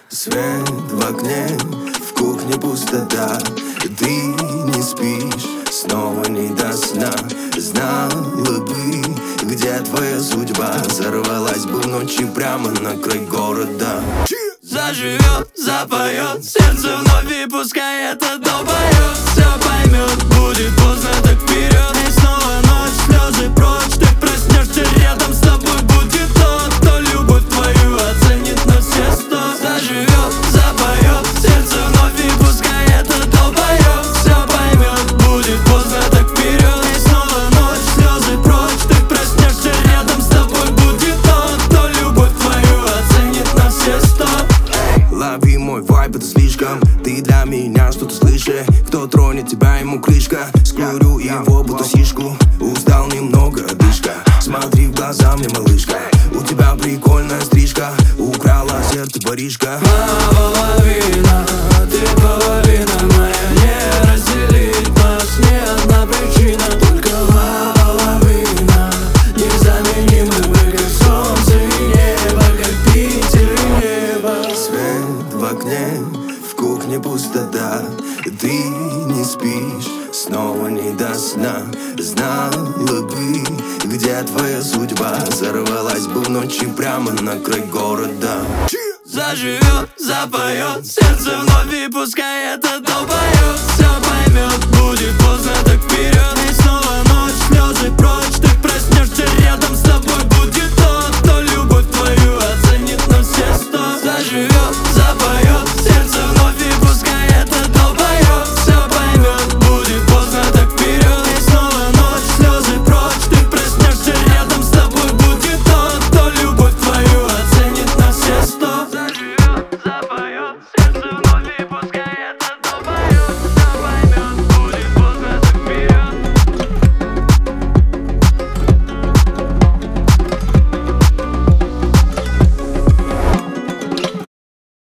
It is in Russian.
Свет в окне, в кухне пустота. Ты не спишь, снова не до сна. Знала бы, где твоя судьба. Сорвалась бы в ночи прямо на край города. Заживет, запоет, сердце вновь, и пускай это долбоет. Все поймет, будет поздно, так вперед. И снова ночь, слезы прочь. Ты проснешься, рядом с тобой будет тот, кто любовь твою оценит на все 100. Заживет, запоет, сердце вновь, и пускай это долбоет. Все поймет, будет поздно, так вперед. И снова ночь, слезы прочь. Ты проснешься, рядом с тобой будет тот, кто любовь твою оценит на все 100. Лови мой вайб, это слишком. Ты для меня что-то слышишь. Кто тронет тебя, ему крышка. Скурю его, будто сишку. Устал немного, одышка. Смотри в глаза мне, малышка. У тебя прикольная стрижка. Украла сердце воришка. Половина, ты половина моя. Не разделить нас ни одна причина. Только половина. Незаменимы мы, как солнце и небо, как Питер и небо. Свет в окне, в кухне пустота. Ты не спишь, снова не до сна. Знала бы, где твоя судьба. Сорвалась бы в ночи прямо на край города. Заживет, запоет, сердце вновь, и пускай это долбоет. Все поймет, будет поздно, так вперед.